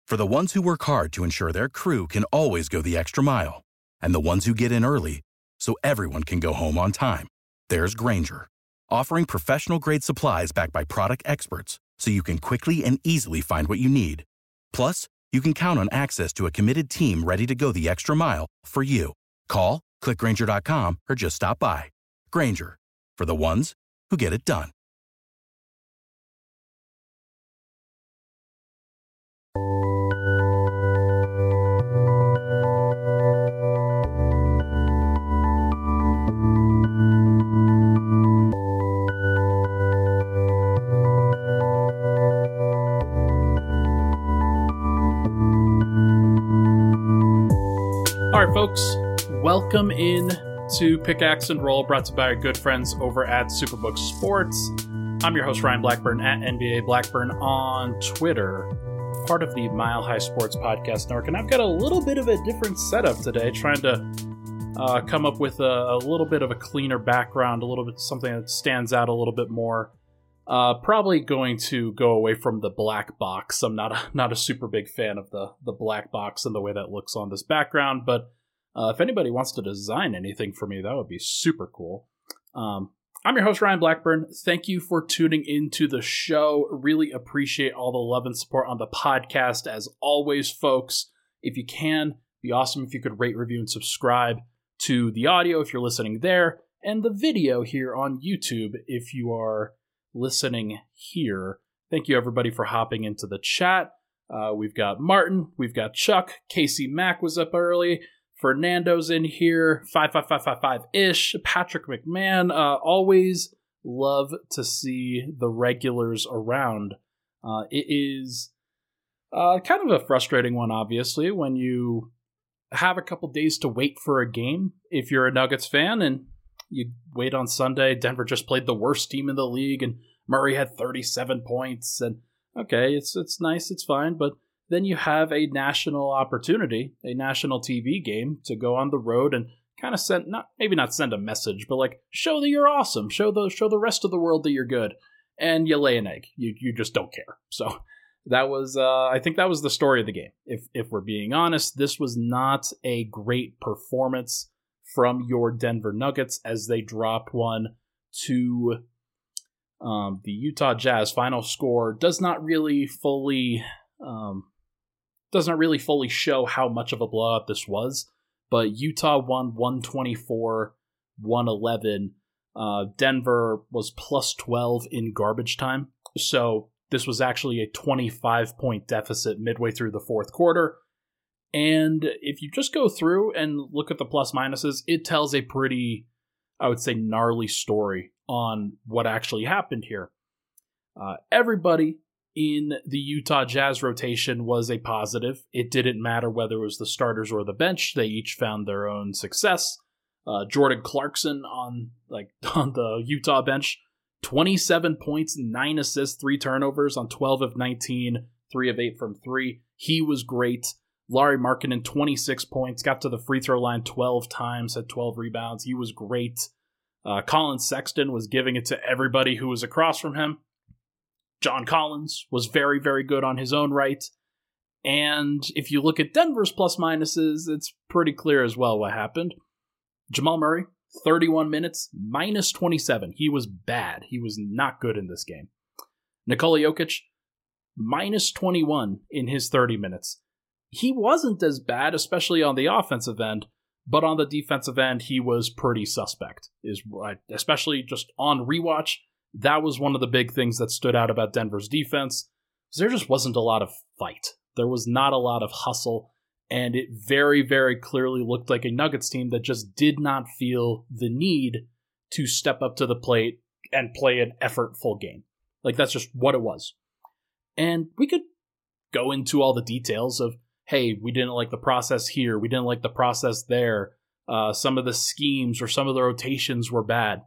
For the ones who work hard to ensure their crew can always go the extra mile, and the ones who get in early so everyone can go home on time, there's Grainger, offering professional-grade supplies backed by product experts so you can quickly and easily find what you need. Plus, you can count on access to a committed team ready to go the extra mile for you. Call, click Grainger.com, or just stop by. Grainger, for the ones who get it done. All right, folks, welcome in to Pickaxe and Roll, brought to you by our good friends over at Superbook Sports. I'm your host, Ryan Blackburn, at NBA Blackburn on Twitter, part of the Mile High Sports Podcast Network. And I've got a little bit of a different setup today, trying to come up with a little bit of a cleaner background, a little bit something that stands out a little bit more. Probably going to go away from the black box. I'm not a super big fan of the black box and the way that looks on this background, but if anybody wants to design anything for me, that would be super cool. I'm your host, Ryan Blackburn. Thank you for tuning into the show. Really appreciate all the love and support on the podcast. As always, folks, if you can, be awesome if you could rate, review, and subscribe to the audio if you're listening there, and the video here on YouTube if you are listening here. Thank you, everybody, for hopping into the chat. We've got Martin, we've got Chuck, Casey Mack was up early, Fernando's in here, 55555-ish, Patrick McMahon. Always love to see the regulars around. It is kind of a frustrating one, obviously, when you have a couple days to wait for a game if you're a Nuggets fan, and you wait on Sunday. Denver just played the worst team in the league, and Murray had 37 points. And okay, it's nice, it's fine, but then you have a national opportunity, a national TV game to go on the road and kind of maybe not send a message, but like show that you're awesome, show the rest of the world that you're good, and you lay an egg. You just don't care. So that was, I think that was the story of the game. If we're being honest, this was not a great performance from your Denver Nuggets as they dropped one to the Utah Jazz. Final score does not really fully show how much of a blowout this was, but Utah won 124-111. Denver was plus 12 in garbage time, so this was actually a 25-point deficit midway through the fourth quarter. And if you just go through and look at the plus minuses, it tells a pretty, I would say, gnarly story on what actually happened here. Everybody in the Utah Jazz rotation was a positive. It didn't matter whether it was the starters or the bench. They each found their own success. Jordan Clarkson on the Utah bench, 27 points, 9 assists, 3 turnovers on 12 of 19, 3 of 8 from 3. He was great. Lauri Markkanen, 26 points, got to the free throw line 12 times, had 12 rebounds. He was great. Colin Sexton was giving it to everybody who was across from him. John Collins was very, very good on his own right. And if you look at Denver's plus minuses, it's pretty clear as well what happened. Jamal Murray, 31 minutes, minus 27. He was bad. He was not good in this game. Nikola Jokic, minus 21 in his 30 minutes. He wasn't as bad, especially on the offensive end, but on the defensive end, he was pretty suspect. Especially just on rewatch, that was one of the big things that stood out about Denver's defense. There just wasn't a lot of fight. There was not a lot of hustle, and it very, very clearly looked like a Nuggets team that just did not feel the need to step up to the plate and play an effortful game. Like, that's just what it was. And we could go into all the details of, hey, we didn't like the process here, we didn't like the process there, some of the schemes or some of the rotations were bad.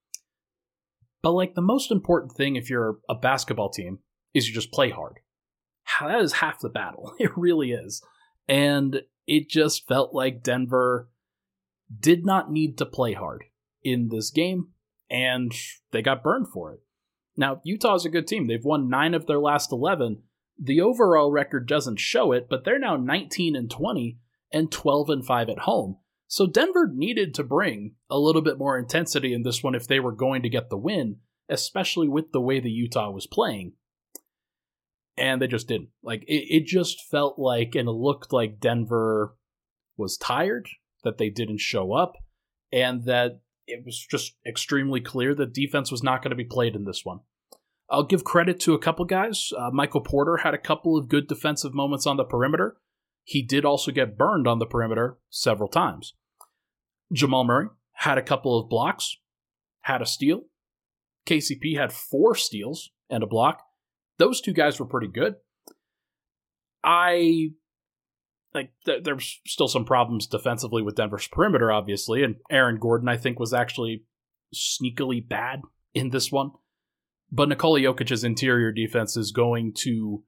But like, the most important thing if you're a basketball team is you just play hard. That is half the battle. It really is. And it just felt like Denver did not need to play hard in this game, and they got burned for it. Now, Utah's a good team. They've won 9 of their last 11, The overall record doesn't show it, but they're now 19-20 and 12-5 at home. So Denver needed to bring a little bit more intensity in this one if they were going to get the win, especially with the way the Utah was playing. And they just didn't. It just felt like, and it looked like Denver was tired, that they didn't show up, and that it was just extremely clear that defense was not going to be played in this one. I'll give credit to a couple guys. Michael Porter had a couple of good defensive moments on the perimeter. He did also get burned on the perimeter several times. Jamal Murray had a couple of blocks, had a steal. KCP had 4 steals and a block. Those 2 guys were pretty good. There's still some problems defensively with Denver's perimeter, obviously, and Aaron Gordon, I think, was actually sneakily bad in this one. But Nikola Jokic's interior defense is going to,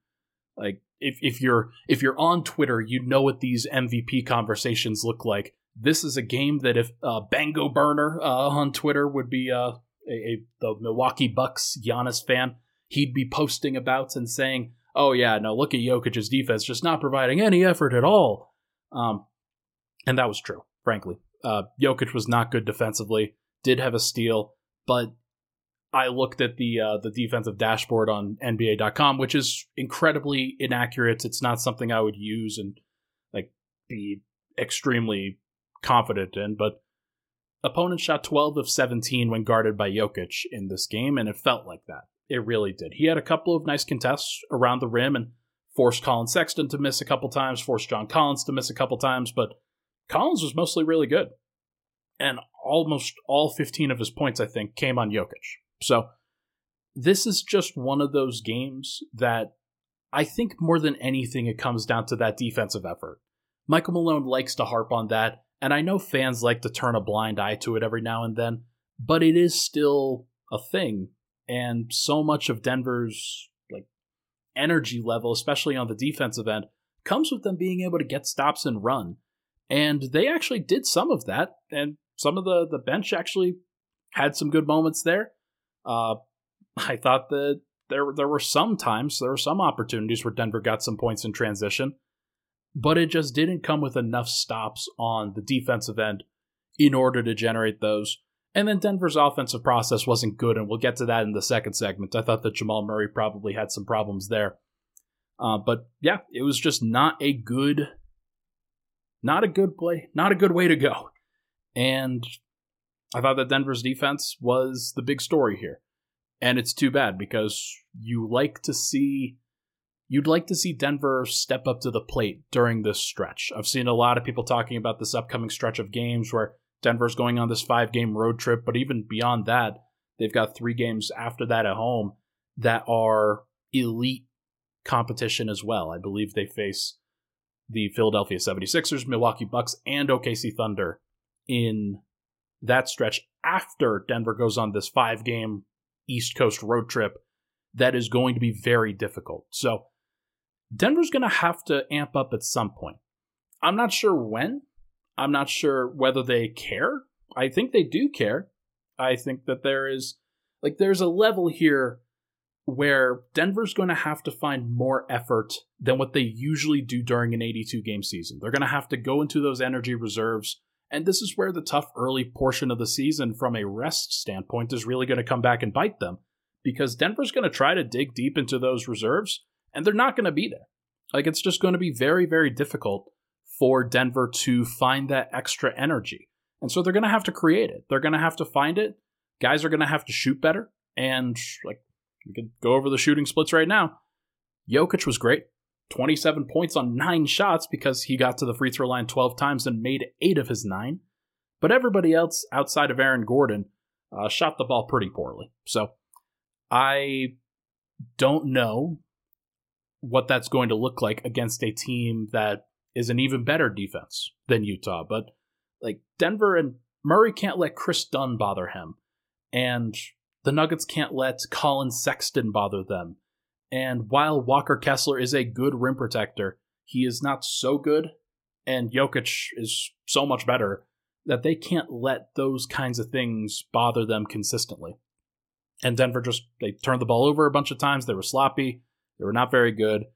if you're on Twitter, you know what these MVP conversations look like. This is a game that if Bango Burner on Twitter would be the Milwaukee Bucks Giannis fan, he'd be posting about and saying, oh yeah, no, look at Jokic's defense, just not providing any effort at all. And that was true, frankly. Jokic was not good defensively, did have a steal, but I looked at the defensive dashboard on NBA.com, which is incredibly inaccurate. It's not something I would use and be extremely confident in, but opponents shot 12 of 17 when guarded by Jokic in this game, and it felt like that. It really did. He had a couple of nice contests around the rim and forced Colin Sexton to miss a couple times, forced John Collins to miss a couple times, but Collins was mostly really good. And almost all 15 of his points, I think, came on Jokic. So this is just one of those games that I think more than anything, it comes down to that defensive effort. Michael Malone likes to harp on that, and I know fans like to turn a blind eye to it every now and then, but it is still a thing. And so much of Denver's energy level, especially on the defensive end, comes with them being able to get stops and run. And they actually did some of that, and some of the bench actually had some good moments there. I thought that there were some opportunities where Denver got some points in transition, but it just didn't come with enough stops on the defensive end in order to generate those. And then Denver's offensive process wasn't good, and we'll get to that in the second segment. I thought that Jamal Murray probably had some problems there. But yeah, it was just not a good play, not a good way to go. And I thought that Denver's defense was the big story here. And it's too bad because you'd like to see Denver step up to the plate during this stretch. I've seen a lot of people talking about this upcoming stretch of games where Denver's going on this 5-game road trip, but even beyond that, they've got 3 games after that at home that are elite competition as well. I believe they face the Philadelphia 76ers, Milwaukee Bucks, and OKC Thunder in that stretch after Denver goes on this 5-game East Coast road trip that is going to be very difficult. So Denver's going to have to amp up at some point. I'm not sure when. I'm not sure whether they care. I think they do care. I think that there's a level here where Denver's going to have to find more effort than what they usually do during an 82-game season. They're going to have to go into those energy reserves, and this is where the tough early portion of the season from a rest standpoint is really going to come back and bite them, because Denver's going to try to dig deep into those reserves, and they're not going to be there. It's just going to be very, very difficult for Denver to find that extra energy. And so they're going to have to create it. They're going to have to find it. Guys are going to have to shoot better. And we could go over the shooting splits right now. Jokic was great. 27 points on 9 shots because he got to the free throw line 12 times and made 8 of his 9. But everybody else outside of Aaron Gordon shot the ball pretty poorly. So I don't know what that's going to look like against a team that is an even better defense than Utah. But Denver and Murray can't let Chris Dunn bother him. And the Nuggets can't let Colin Sexton bother them. And while Walker Kessler is a good rim protector, he is not so good, and Jokic is so much better, that they can't let those kinds of things bother them consistently. And Denver they turned the ball over a bunch of times. They were sloppy. They were not very good.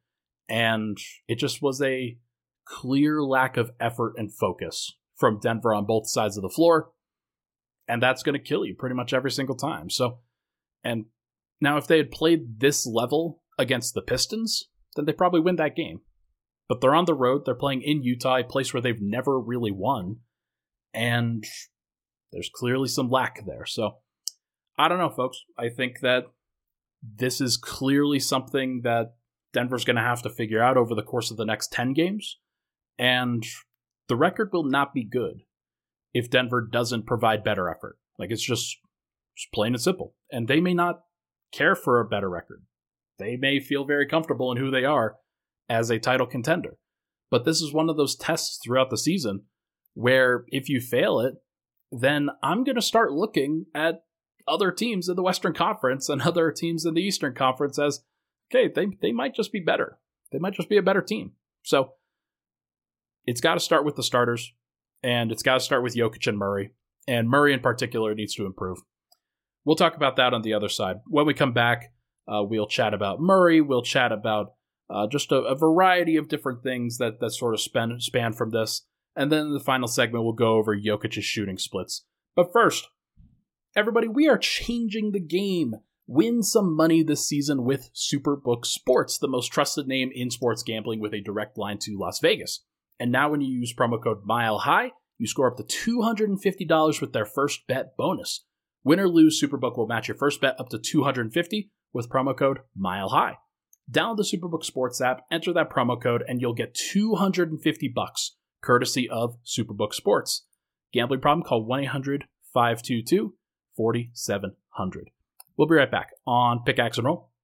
And it just was a clear lack of effort and focus from Denver on both sides of the floor. And that's going to kill you pretty much every single time. So, and now if they had played this level against the Pistons, then they probably win that game. But they're on the road. They're playing in Utah, a place where they've never really won. And there's clearly some lack there. So, I don't know, folks. I think that this is clearly something that Denver's going to have to figure out over the course of the next 10 games. And the record will not be good if Denver doesn't provide better effort. Like, it's just plain and simple. And they may not care for a better record. They may feel very comfortable in who they are as a title contender. But this is one of those tests throughout the season where if you fail it, then I'm going to start looking at other teams in the Western Conference and other teams in the Eastern Conference as, okay, they might just be better. They might just be a better team. So it's got to start with the starters, and it's got to start with Jokic and Murray. And Murray in particular needs to improve. We'll talk about that on the other side. When we come back, we'll chat about Murray. We'll chat about just a variety of different things that sort of span from this. And then in the final segment, we'll go over Jokic's shooting splits. But first, everybody, we are changing the game. Win some money this season with Superbook Sports, the most trusted name in sports gambling with a direct line to Las Vegas. And now when you use promo code MILEHIGH, you score up to $250 with their first bet bonus. Win or lose, Superbook will match your first bet up to $250 with promo code MILEHIGH. Download the Superbook Sports app, enter that promo code, and you'll get $250 courtesy of Superbook Sports. Gambling problem? Call 1-800-522-4700. We'll be right back on Pickaxe and Roll.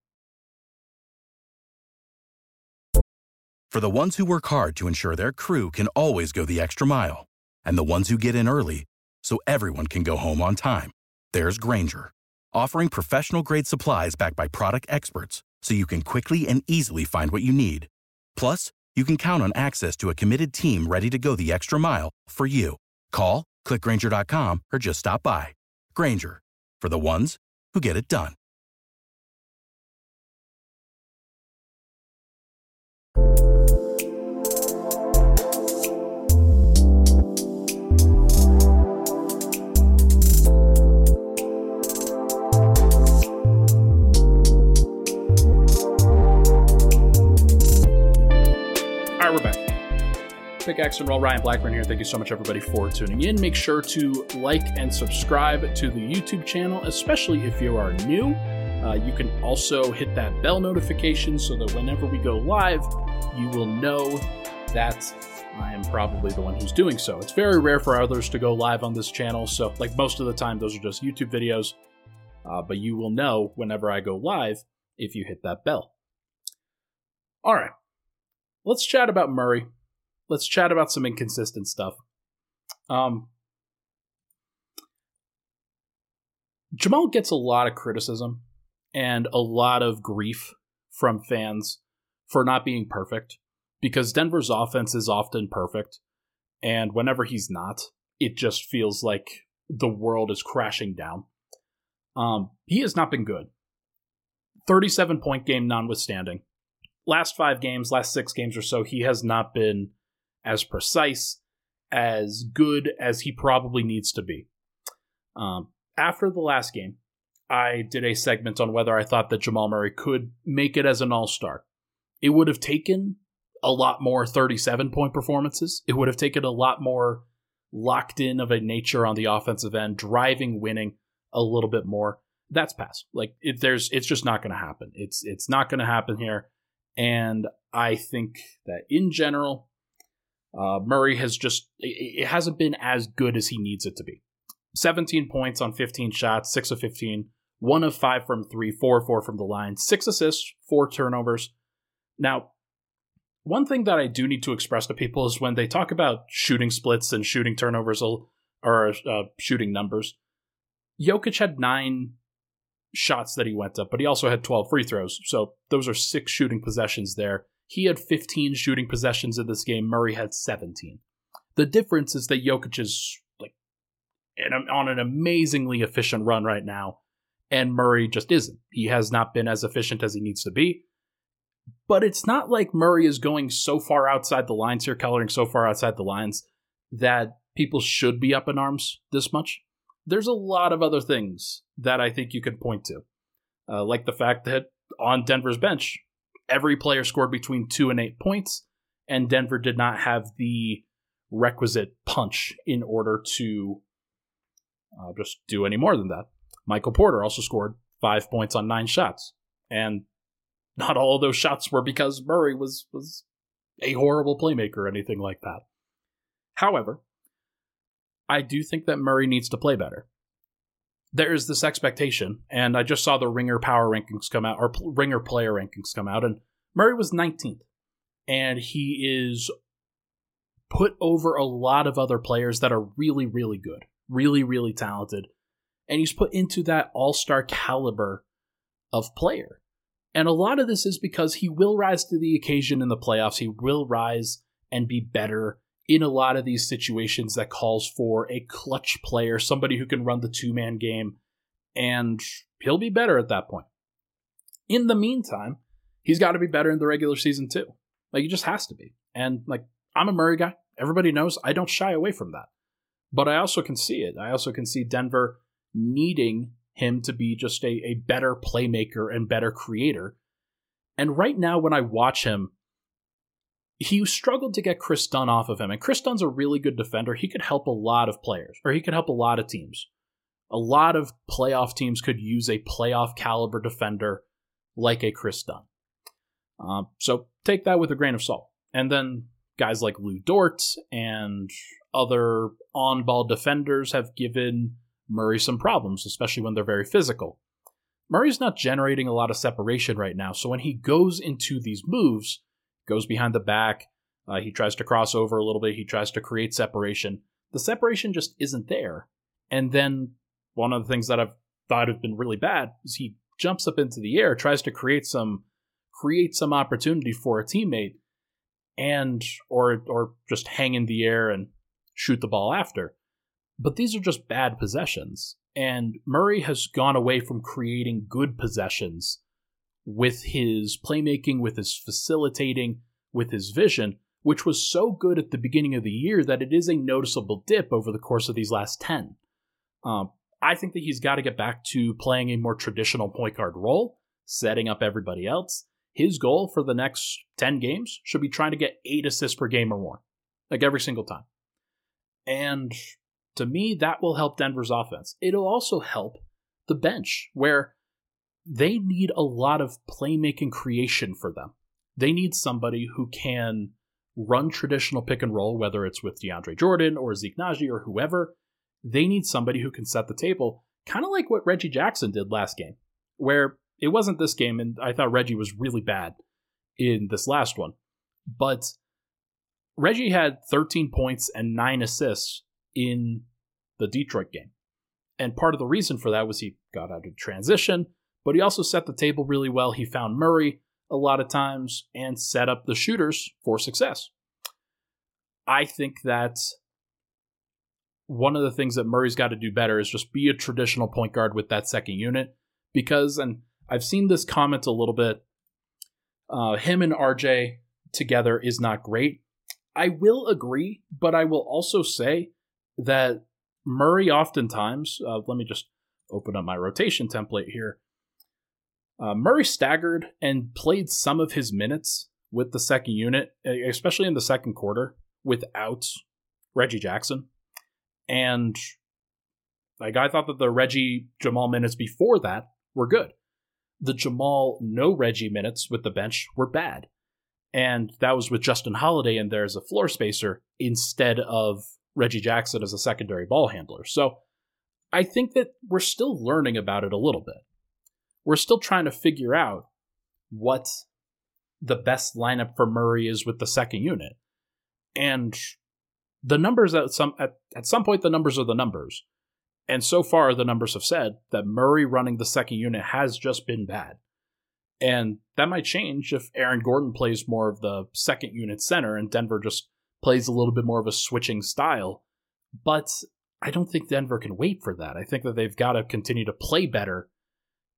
For the ones who work hard to ensure their crew can always go the extra mile, and the ones who get in early so everyone can go home on time, there's Grainger, offering professional-grade supplies backed by product experts so you can quickly and easily find what you need. Plus, you can count on access to a committed team ready to go the extra mile for you. Call, click Grainger.com, or just stop by. Grainger, for the ones who get it done. All right, we're back. Pickaxe and Roll, Ryan Blackburn here. Thank you so much, everybody, for tuning in. Make sure to like and subscribe to the YouTube channel, especially if you are new. You can also hit that bell notification so that whenever we go live, you will know that I am probably the one who's doing so. It's very rare for others to go live on this channel, so like most of the time, those are just YouTube videos. But you will know whenever I go live if you hit that bell. All right, let's chat about Murray. Let's chat about some inconsistent stuff. Jamal gets a lot of criticism and a lot of grief from fans for not being perfect, because Denver's offense is often perfect, and whenever he's not, it just feels like the world is crashing down. He has not been good. 37-point game notwithstanding. Last 5 games, last 6 games or so, he has not been as precise, as good as he probably needs to be. After the last game, I did a segment on whether I thought that Jamal Murray could make it as an all-star. It would have taken a lot more 37-point performances. It would have taken a lot more locked in of a nature on the offensive end, driving, winning a little bit more. That's past. Like, it's just not going to happen. It's not going to happen here. And I think that in general, Murray it hasn't been as good as he needs it to be. 17 points on 15 shots, 6 of 15, 1 of 5 from 3, 4 of 4 from the line, 6 assists, 4 turnovers. Now, one thing that I do need to express to people is when they talk about shooting splits and shooting turnovers or shooting numbers, Jokic had 9 shots that he went up, but he also had 12 free throws. So those are 6 shooting possessions there. He had 15 shooting possessions in this game. Murray had 17. The difference is that Jokic is on an amazingly efficient run right now, and Murray just isn't. He has not been as efficient as he needs to be. But it's not like Murray is going so far outside the lines here, coloring so far outside the lines, that people should be up in arms this much. There's a lot of other things that I think you could point to. Like the fact that on Denver's bench, every player scored between 2 and 8 points, and Denver did not have the requisite punch in order to just do any more than that. Michael Porter also scored 5 points on 9 shots, and not all of those shots were because Murray was a horrible playmaker or anything like that. However, I do think that Murray needs to play better. There is this expectation, and I just saw the Ringer power rankings come out, or Ringer player rankings come out, and Murray was 19th. And he is put over a lot of other players that are really, really good, really, really talented. And he's put into that all-star caliber of player. And a lot of this is because he will rise to the occasion in the playoffs. He will rise and be better in a lot of these situations that calls for a clutch player, somebody who can run the two-man game, and he'll be better at that point. In the meantime, he's got to be better in the regular season too. Like, he just has to be. And, like, I'm a Murray guy. Everybody knows I don't shy away from that. But I also can see it. I also can see Denver needing him to be just a better playmaker and better creator. And right now, when I watch him, he struggled to get Chris Dunn off of him. And Chris Dunn's a really good defender. He could help a lot of players, or he could help a lot of teams. A lot of playoff teams could use a playoff caliber defender like a Chris Dunn. So take that with a grain of salt. And then guys like Lou Dort and other on-ball defenders have given Murray some problems, especially when they're very physical. Murray's not generating a lot of separation right now, so when he goes into these moves, goes behind the back, he tries to cross over a little bit, he tries to create separation. The separation just isn't there. And then one of the things that I've thought have been really bad is he jumps up into the air, tries to create some opportunity for a teammate, and or just hang in the air and shoot the ball after. But these are just bad possessions. And Murray has gone away from creating good possessions with his playmaking, with his facilitating, with his vision, which was so good at the beginning of the year that it is a noticeable dip over the course of these last 10. I think that he's got to get back to playing a more traditional point guard role, setting up everybody else. His goal for the next 10 games should be trying to get 8 assists per game or more, like every single time. And to me, that will help Denver's offense. It'll also help the bench, where they need a lot of playmaking creation for them. They need somebody who can run traditional pick and roll, whether it's with DeAndre Jordan or Zeke Naji or whoever. They need somebody who can set the table, kind of like what Reggie Jackson did last game, where it wasn't this game, and I thought Reggie was really bad in this last one. But Reggie had 13 points and 9 assists in the Detroit game. And part of the reason for that was he got out of transition, but he also set the table really well. He found Murray a lot of times and set up the shooters for success. I think that one of the things that Murray's got to do better is just be a traditional point guard with that second unit, because, and I've seen this comment a little bit, him and RJ together is not great. I will agree, but I will also say that Murray oftentimes, let me just open up my rotation template here. Murray staggered and played some of his minutes with the second unit, especially in the second quarter, without Reggie Jackson. And like, I thought that the Reggie Jamal minutes before that were good. The Jamal no Reggie minutes with the bench were bad. And that was with Justin Holiday in there as a floor spacer instead of Reggie Jackson as a secondary ball handler. So I think that we're still learning about it a little bit. We're still trying to figure out what the best lineup for Murray is with the second unit. And the numbers at some point, the numbers are the numbers. And so far, the numbers have said that Murray running the second unit has just been bad. And that might change if Aaron Gordon plays more of the second unit center and Denver just plays a little bit more of a switching style. But I don't think Denver can wait for that. I think that they've got to continue to play better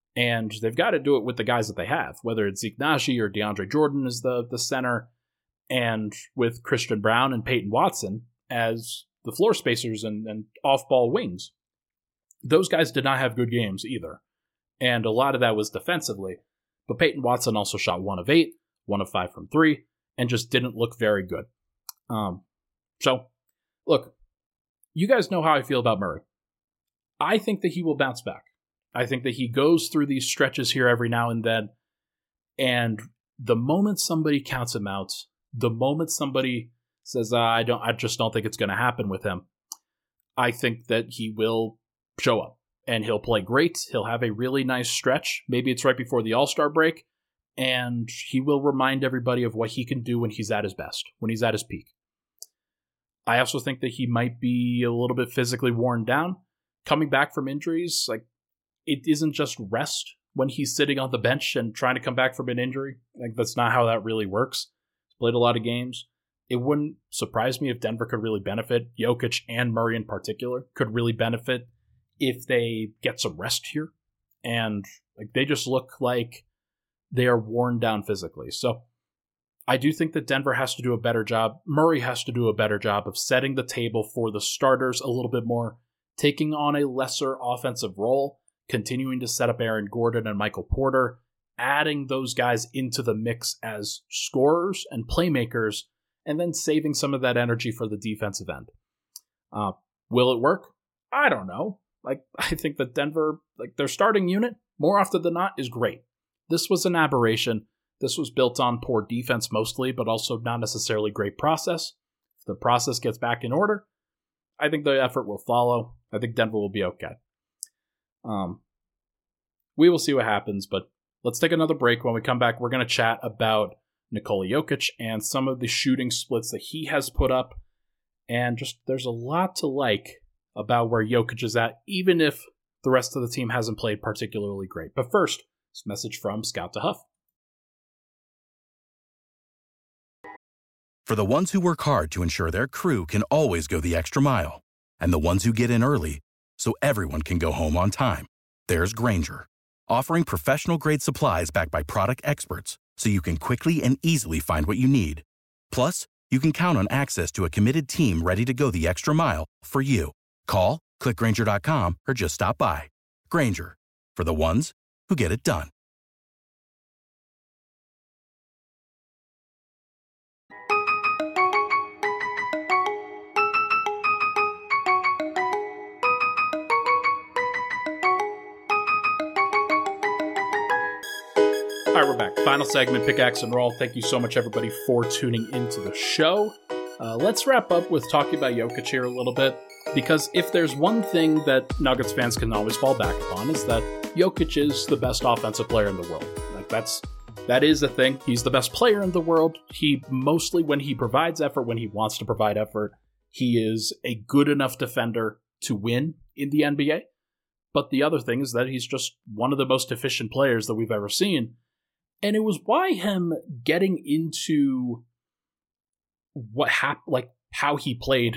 And they've got to do it with the guys that they have, whether it's Zeke Naji or DeAndre Jordan as the center, and with Christian Brown and Peyton Watson as the floor spacers and off-ball wings. Those guys did not have good games either. And a lot of that was defensively. But Peyton Watson also shot 1 of 8, 1 of 5 from 3, and just didn't look very good. So, look, you guys know how I feel about Murray. I think that he will bounce back. I think that he goes through these stretches here every now and then, and the moment somebody counts him out, the moment somebody says, I just don't think it's going to happen with him, I think that he will show up, and he'll play great. He'll have a really nice stretch. Maybe it's right before the All-Star break, and he will remind everybody of what he can do when he's at his best, when he's at his peak. I also think that he might be a little bit physically worn down. Coming back from injuries, like, it isn't just rest when he's sitting on the bench and trying to come back from an injury. Like, that's not how that really works. He's played a lot of games. It wouldn't surprise me if Denver could really benefit. Jokic and Murray in particular could really benefit if they get some rest here. And like, they just look like they are worn down physically. So I do think that Denver has to do a better job. Murray has to do a better job of setting the table for the starters a little bit more, taking on a lesser offensive role, continuing to set up Aaron Gordon and Michael Porter, adding those guys into the mix as scorers and playmakers, and then saving some of that energy for the defensive end. Will it work? I don't know. Like, I think that Denver, like, their starting unit, more often than not, is great. This was an aberration. This was built on poor defense mostly, but also not necessarily great process. If the process gets back in order, I think the effort will follow. I think Denver will be okay. We will see what happens, but let's take another break. When we come back, we're going to chat about Nikola Jokic and some of the shooting splits that he has put up. And just, there's a lot to like about where Jokic is at, even if the rest of the team hasn't played particularly great. But first, this message from Scout to Huff. For the ones who work hard to ensure their crew can always go the extra mile, and the ones who get in early so everyone can go home on time, there's Grainger, offering professional-grade supplies backed by product experts so you can quickly and easily find what you need. Plus, you can count on access to a committed team ready to go the extra mile for you. Call, click Grainger.com, or just stop by. Grainger, for the ones who get it done. All right, we're back. Final segment, Pickaxe and Roll. Thank you so much, everybody, for tuning into the show. Let's wrap up with talking about Jokic here a little bit, because if there's one thing that Nuggets fans can always fall back upon, is that Jokic is the best offensive player in the world. Like, that is a thing. He's the best player in the world. He mostly, when he provides effort, when he wants to provide effort, he is a good enough defender to win in the NBA. But the other thing is that he's just one of the most efficient players that we've ever seen. And it was why him getting into what happened, like how he played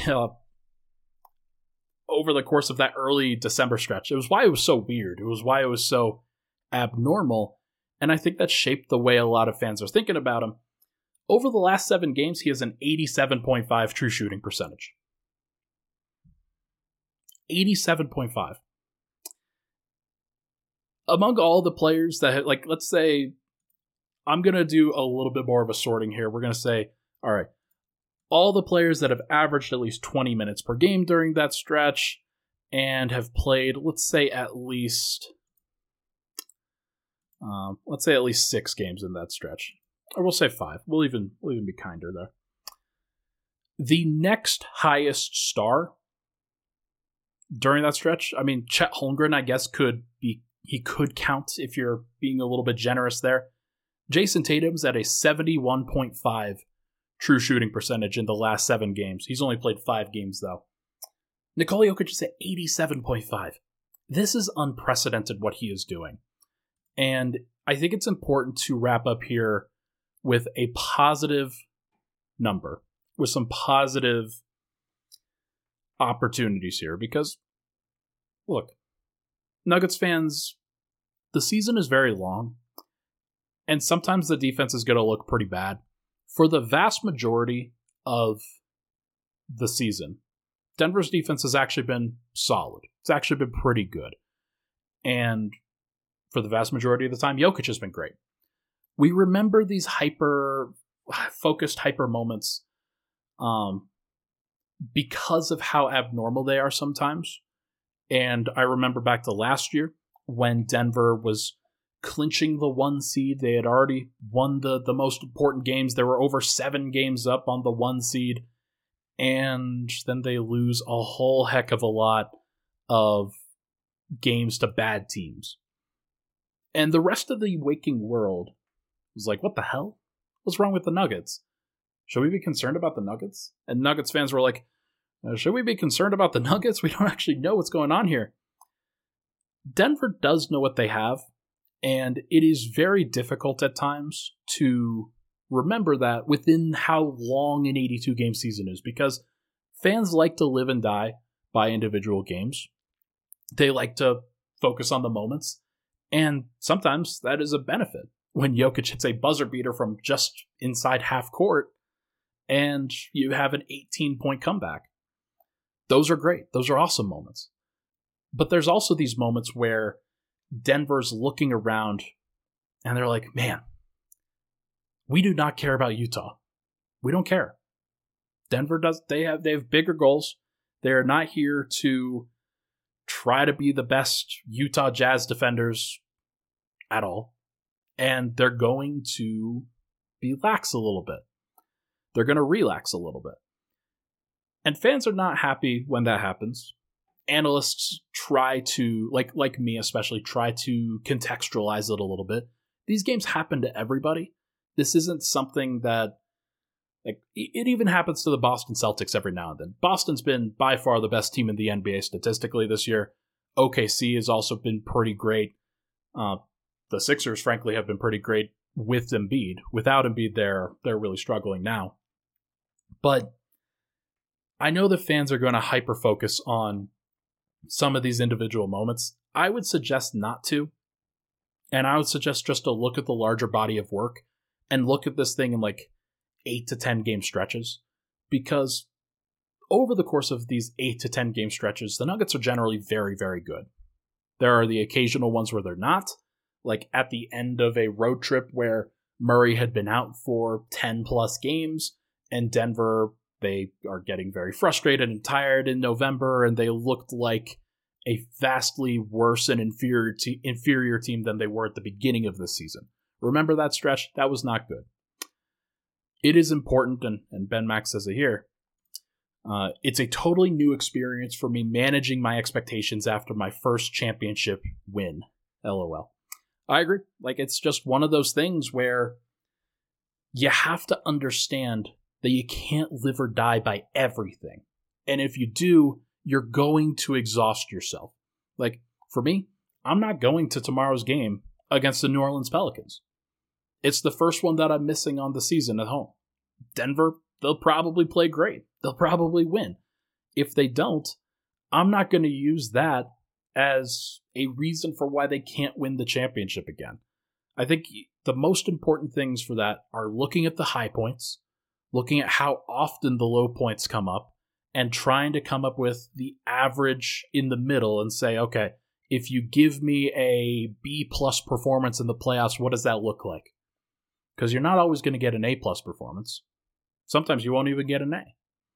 over the course of that early December stretch. It was why it was so weird. It was why it was so abnormal. And I think that shaped the way a lot of fans are thinking about him. Over the last 7 games, he has an 87.5 true shooting percentage. 87.5. Among all the players that have, like, let's say, I'm going to do a little bit more of a sorting here. We're going to say, all right, all the players that have averaged at least 20 minutes per game during that stretch and have played, let's say at least 6 games in that stretch. Or we'll say 5. We'll even be kinder there. The next highest star during that stretch, I mean, Chet Holmgren, I guess, he could count if you're being a little bit generous there. Jason Tatum's at a 71.5 true shooting percentage in the last 7 games. He's only played 5 games, though. Nikola Jokic is at 87.5. This is unprecedented what he is doing. And I think it's important to wrap up here with a positive number, with some positive opportunities here. Because, look, Nuggets fans, the season is very long, and sometimes the defense is going to look pretty bad. For the vast majority of the season, Denver's defense has actually been solid. It's actually been pretty good. And for the vast majority of the time, Jokic has been great. We remember these hyper-focused hyper moments because of how abnormal they are sometimes. And I remember back to last year when Denver was clinching the 1 seed. They had already won the most important games. There were over 7 games up on the 1 seed. And then they lose a whole heck of a lot of games to bad teams. And the rest of the waking world was like, what the hell? What's wrong with the Nuggets? Should we be concerned about the Nuggets? And Nuggets fans were like, should we be concerned about the Nuggets? We don't actually know what's going on here. Denver does know what they have, and it is very difficult at times to remember that within how long an 82-game season is, because fans like to live and die by individual games. They like to focus on the moments, and sometimes that is a benefit. When Jokic hits a buzzer beater from just inside half court, and you have an 18-point comeback. Those are great. Those are awesome moments. But there's also these moments where Denver's looking around and they're like, man, we do not care about Utah. We don't care. Denver does. They have bigger goals. They're not here to try to be the best Utah Jazz defenders at all. And they're going to be lax a little bit. They're going to relax a little bit. And fans are not happy when that happens. Analysts try to, like me especially, try to contextualize it a little bit. These games happen to everybody. This isn't something that, like, it even happens to the Boston Celtics every now and then. Boston's been by far the best team in the NBA statistically this year. OKC has also been pretty great. The Sixers, frankly, have been pretty great with Embiid. Without Embiid, they're really struggling now. But I know that fans are going to hyper-focus on some of these individual moments. I would suggest not to. And I would suggest just to look at the larger body of work and look at this thing in like 8 to 10 game stretches. Because over the course of these 8 to 10 game stretches, the Nuggets are generally very, very good. There are the occasional ones where they're not. Like at the end of a road trip where Murray had been out for 10 plus games, and Denver, they are getting very frustrated and tired in November, and they looked like a vastly worse and inferior team than they were at the beginning of the season. Remember that stretch? That was not good. It is important, and Ben Max says it here, it's a totally new experience for me managing my expectations after my first championship win. LOL. I agree. Like, it's just one of those things where you have to understand that you can't live or die by everything. And if you do, you're going to exhaust yourself. Like, for me, I'm not going to tomorrow's game against the New Orleans Pelicans. It's the first one that I'm missing on the season at home. Denver, they'll probably play great. They'll probably win. If they don't, I'm not going to use that as a reason for why they can't win the championship again. I think the most important things for that are looking at the high points, looking at how often the low points come up, and trying to come up with the average in the middle and say, okay, if you give me a B-plus performance in the playoffs, what does that look like? Because you're not always going to get an A-plus performance. Sometimes you won't even get an A.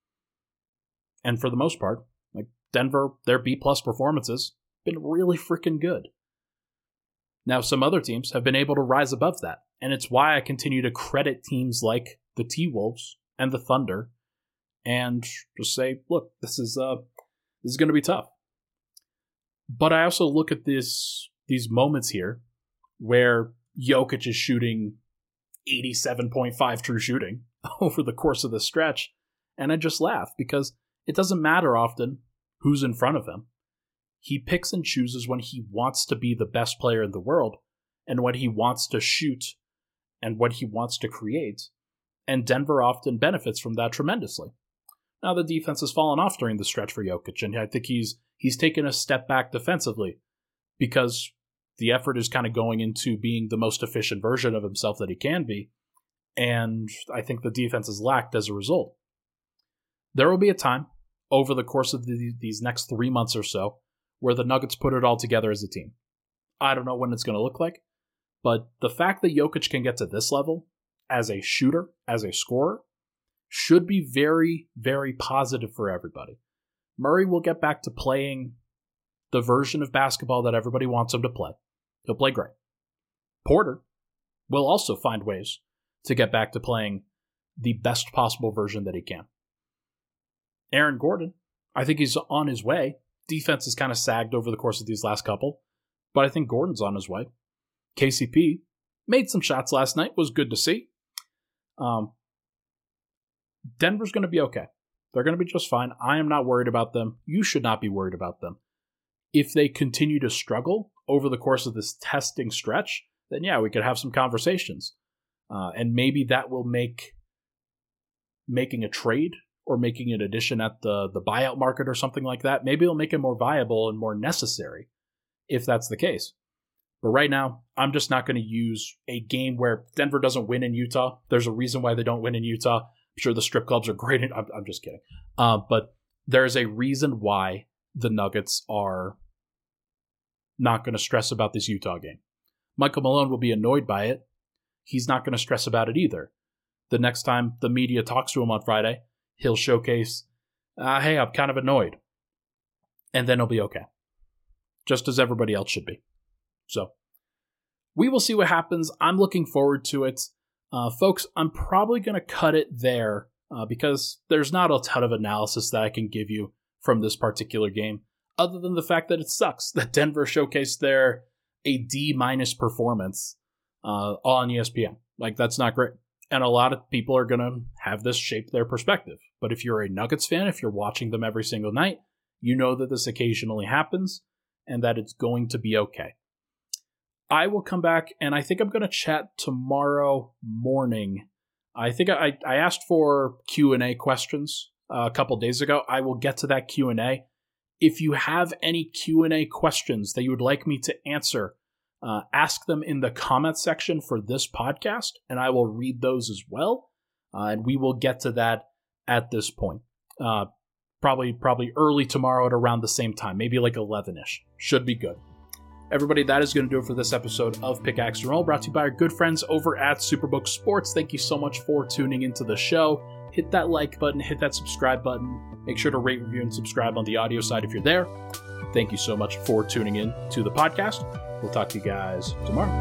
And for the most part, like Denver, their B-plus performances been really freaking good. Now, some other teams have been able to rise above that, and it's why I continue to credit teams like the T-Wolves and the Thunder, and just say, look, this is going to be tough. But I also look at these moments here where Jokic is shooting 87.5 true shooting over the course of the stretch, and I just laugh because it doesn't matter often who's in front of him. He picks and chooses when he wants to be the best player in the world, and when he wants to shoot, and what he wants to create. And Denver often benefits from that tremendously. Now, the defense has fallen off during the stretch for Jokic, and I think he's taken a step back defensively because The effort is kind of going into being the most efficient version of himself that he can be, and I think the defense is lacked as a result. There will be a time over the course of these next 3 months or so where the Nuggets put it all together as a team. I don't know when it's going to look like, but the fact that Jokic can get to this level as a shooter, as a scorer, should be very, very positive for everybody. Murray will get back to playing the version of basketball that everybody wants him to play. He'll play great. Porter will also find ways to get back to playing the best possible version that he can. Aaron Gordon, I think he's on his way. Defense has kind of sagged over the course of these last couple, but I think Gordon's on his way. KCP made some shots last night, was good to see. Denver's going to be okay. They're going to be just fine. I am not worried about them. You should not be worried about them. If they continue to struggle over the course of this testing stretch, then yeah, we could have some conversations. And maybe that will make making a trade or making an addition at the buyout market or something like that, maybe it'll make it more viable and more necessary if that's the case. But right now, I'm just not going to use a game where Denver doesn't win in Utah. There's a reason why they don't win in Utah. I'm sure the strip clubs are great. I'm just kidding. But there's a reason why the Nuggets are not going to stress about this Utah game. Michael Malone will be annoyed by it. He's not going to stress about it either. The next time the media talks to him on Friday, he'll showcase, hey, I'm kind of annoyed. And then he'll be okay. Just as everybody else should be. So, we will see what happens. I'm looking forward to it. Folks, I'm probably going to cut it there because there's not a ton of analysis that I can give you from this particular game, other than the fact that it sucks that Denver showcased their a D- performance on ESPN. Like, that's not great. And a lot of people are going to have this shape their perspective. But if you're a Nuggets fan, if you're watching them every single night, you know that this occasionally happens and that it's going to be okay. I will come back, and I think I'm going to chat tomorrow morning. I think I asked for Q&A questions a couple days ago. I will get to that Q&A. If you have any Q&A questions that you would like me to answer, ask them in the comment section for this podcast, and I will read those as well. And we will get to that at this point. Probably early tomorrow at around the same time, maybe like 11-ish. Should be good. Everybody, that is going to do it for this episode of Pickaxe and Roll, brought to you by our good friends over at Superbook Sports. Thank you so much for tuning into the show. Hit that like button, hit that subscribe button. Make sure to rate, review, and subscribe on the audio side if you're there. Thank you so much for tuning in to the podcast. We'll talk to you guys tomorrow.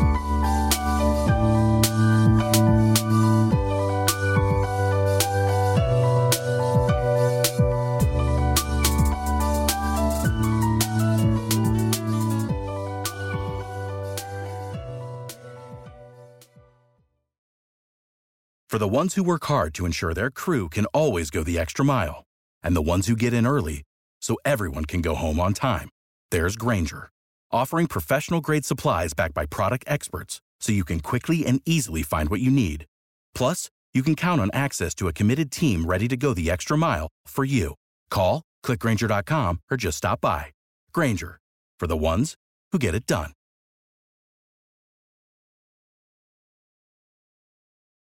For the ones who work hard to ensure their crew can always go the extra mile, and the ones who get in early so everyone can go home on time, there's Grainger, offering professional-grade supplies backed by product experts so you can quickly and easily find what you need. Plus, you can count on access to a committed team ready to go the extra mile for you. Call, click Grainger.com, or just stop by. Grainger, for the ones who get it done.